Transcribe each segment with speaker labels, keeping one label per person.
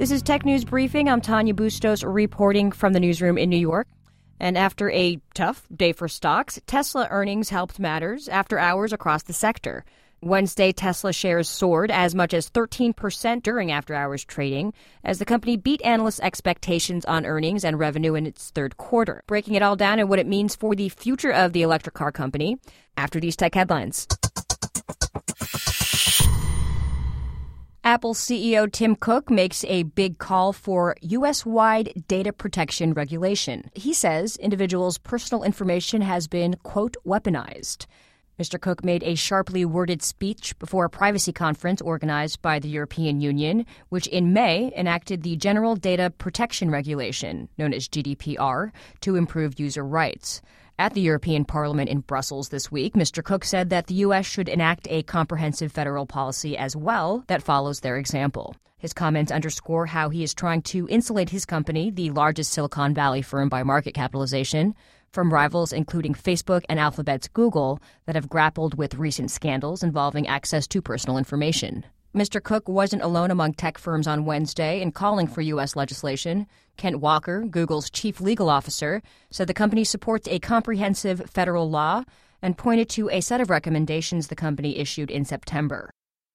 Speaker 1: This is Tech News Briefing. I'm Tanya Bustos reporting from the newsroom in New York. And after a tough day for stocks, Tesla earnings helped matters after hours across the sector. Wednesday, Tesla shares soared as much as 13% during after-hours trading as the company beat analysts' expectations on earnings and revenue in its third quarter. Breaking it all down and what it means for the future of the electric car company after these tech headlines. Apple CEO Tim Cook makes a big call for U.S.-wide data protection regulation. He says individuals' personal information has been, quote, weaponized. Mr. Cook made a sharply worded speech before a privacy conference organized by the European Union, which in May enacted the General Data Protection Regulation, known as GDPR, to improve user rights. At the European Parliament in Brussels this week, Mr. Cook said that the U.S. should enact a comprehensive federal policy as well that follows their example. His comments underscore how he is trying to insulate his company, the largest Silicon Valley firm by market capitalization, from rivals including Facebook and Alphabet's Google that have grappled with recent scandals involving access to personal information. Mr. Cook wasn't alone among tech firms on Wednesday in calling for U.S. legislation. Kent Walker, Google's chief legal officer, said the company supports a comprehensive federal law and pointed to a set of recommendations the company issued in September.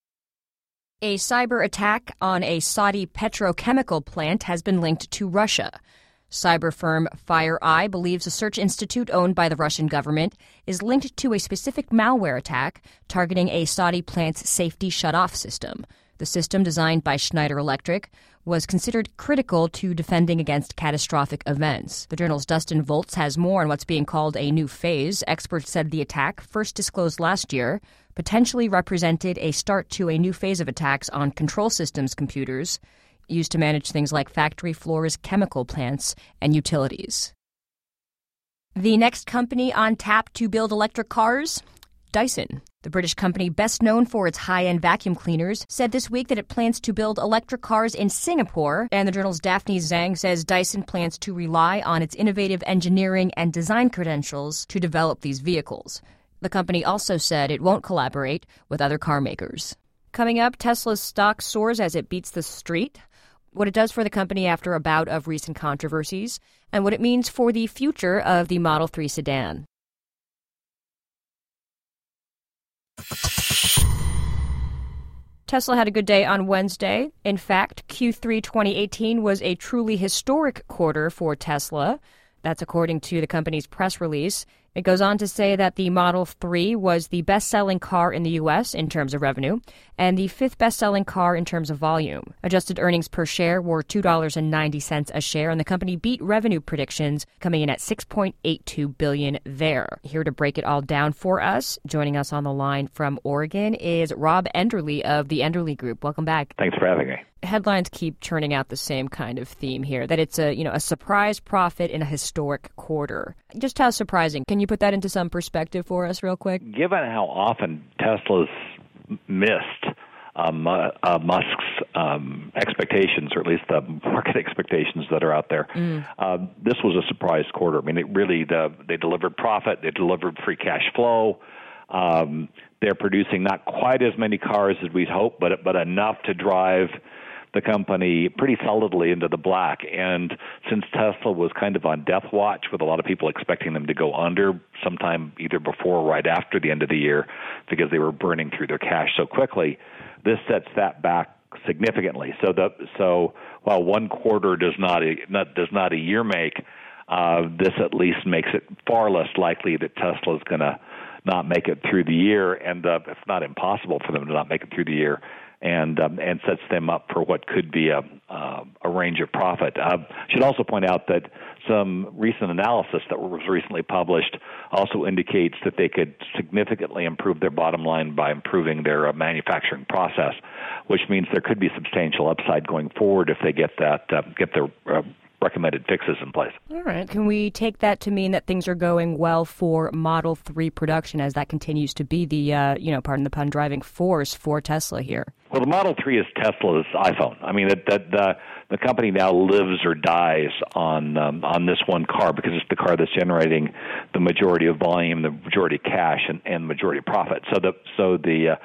Speaker 1: A cyber attack on a Saudi petrochemical plant has been linked to Russia. Cyber firm FireEye believes a search institute owned by the Russian government is linked to a specific malware attack targeting a Saudi plant's safety shutoff system. The system, designed by Schneider Electric, was considered critical to defending against catastrophic events. The Journal's Dustin Volz has more on what's being called a new phase. Experts said the attack, first disclosed last year, potentially represented a start to a new phase of attacks on control systems computers used to manage things like factory floors, chemical plants, and utilities. The next company on tap to build electric cars? Dyson. The British company, best known for its high-end vacuum cleaners, said this week that it plans to build electric cars in Singapore, and the Journal's Daphne Zhang says Dyson plans to rely on its innovative engineering and design credentials to develop these vehicles. The company also said it won't collaborate with other car makers. Coming up, Tesla's stock soars as it beats the street, what it does for the company after a bout of recent controversies, and what it means for the future of the Model 3 sedan. Tesla had a good day on Wednesday. In fact, Q3 2018 was a truly historic quarter for Tesla. That's according to the company's press release. It goes on to say that the Model 3 was the best-selling car in the U.S. in terms of revenue and the fifth best-selling car in terms of volume. Adjusted earnings per share were $2.90 a share, and the company beat revenue predictions, coming in at $6.82 billion there. Here to break it all down for us, joining us on the line from Oregon, is Rob Enderle of the Enderle Group. Welcome back.
Speaker 2: Thanks for having me.
Speaker 1: Headlines keep churning out the same kind of theme here, that it's a surprise profit in a historic quarter. Just how surprising? Can you put that into some perspective for us real quick?
Speaker 2: Given how often Tesla's missed Musk's expectations, or at least the market expectations that are out there, this was a surprise quarter. I mean, they delivered profit, they delivered free cash flow. They're producing not quite as many cars as we'd hoped, but enough to drive the company pretty solidly into the black. And since Tesla was kind of on death watch, with a lot of people expecting them to go under sometime either before or right after the end of the year because they were burning through their cash so quickly, this sets that back significantly. So while one quarter does not a year make, this at least makes it far less likely that Tesla is going to not make it through the year, and if not impossible for them to not make it through the year, and sets them up for what could be a range of profit. Should also point out that some recent analysis that was recently published also indicates that they could significantly improve their bottom line by improving their manufacturing process, which means there could be substantial upside going forward if they get their recommended fixes in place.
Speaker 1: All right. Can we take that to mean that things are going well for Model 3 production as that continues to be the, pardon the pun, driving force for Tesla here?
Speaker 2: Well, the Model 3 is Tesla's iPhone. I mean, the company now lives or dies on this one car because it's the car that's generating the majority of volume, the majority of cash, and the majority of profit. So the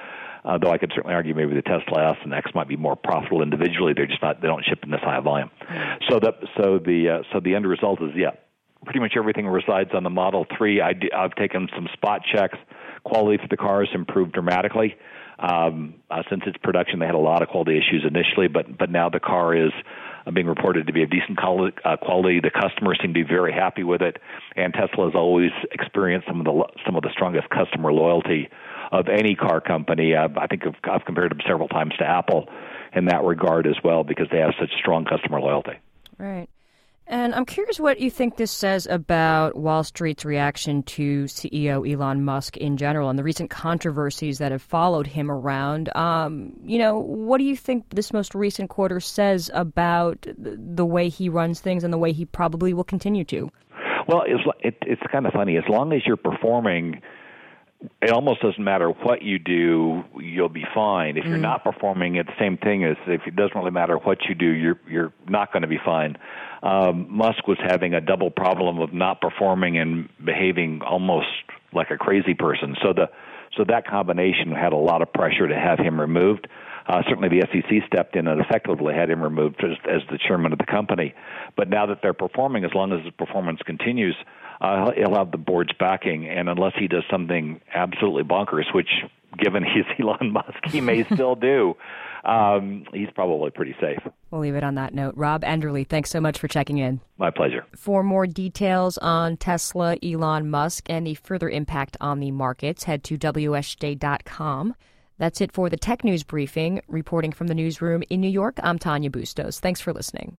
Speaker 2: Though I could certainly argue maybe the Tesla S and X might be more profitable individually. They're just not. They don't ship in this high volume. So the end result is pretty much everything resides on the Model 3. I've taken some spot checks. Quality for the car has improved dramatically. Since its production, they had a lot of quality issues initially, but now the car is being reported to be of decent quality. The customers seem to be very happy with it, and Tesla has always experienced some of the strongest customer loyalty of any car company. I think I've compared them several times to Apple in that regard as well, because they have such strong customer loyalty.
Speaker 1: Right. And I'm curious what you think this says about Wall Street's reaction to CEO Elon Musk in general and the recent controversies that have followed him around. What do you think this most recent quarter says about the way he runs things and the way he probably will continue to?
Speaker 2: Well, it's kind of funny. As long as you're performing, it almost doesn't matter what you do, you'll be fine. If you're not performing, it's the same thing as if it doesn't really matter what you do, you're not going to be fine. Musk was having a double problem of not performing and behaving almost like a crazy person. So that combination had a lot of pressure to have him removed. Certainly the SEC stepped in and effectively had him removed as the chairman of the company. But now that they're performing, as long as his performance continues, he'll have the board's backing. And unless he does something absolutely bonkers, which, given he's Elon Musk, he may still do, he's probably pretty safe.
Speaker 1: We'll leave it on that note. Rob Enderle, thanks so much for checking in.
Speaker 2: My pleasure.
Speaker 1: For more details on Tesla, Elon Musk, and the further impact on the markets, head to WSJ.com. That's it for the Tech News Briefing. Reporting from the newsroom in New York, I'm Tanya Bustos. Thanks for listening.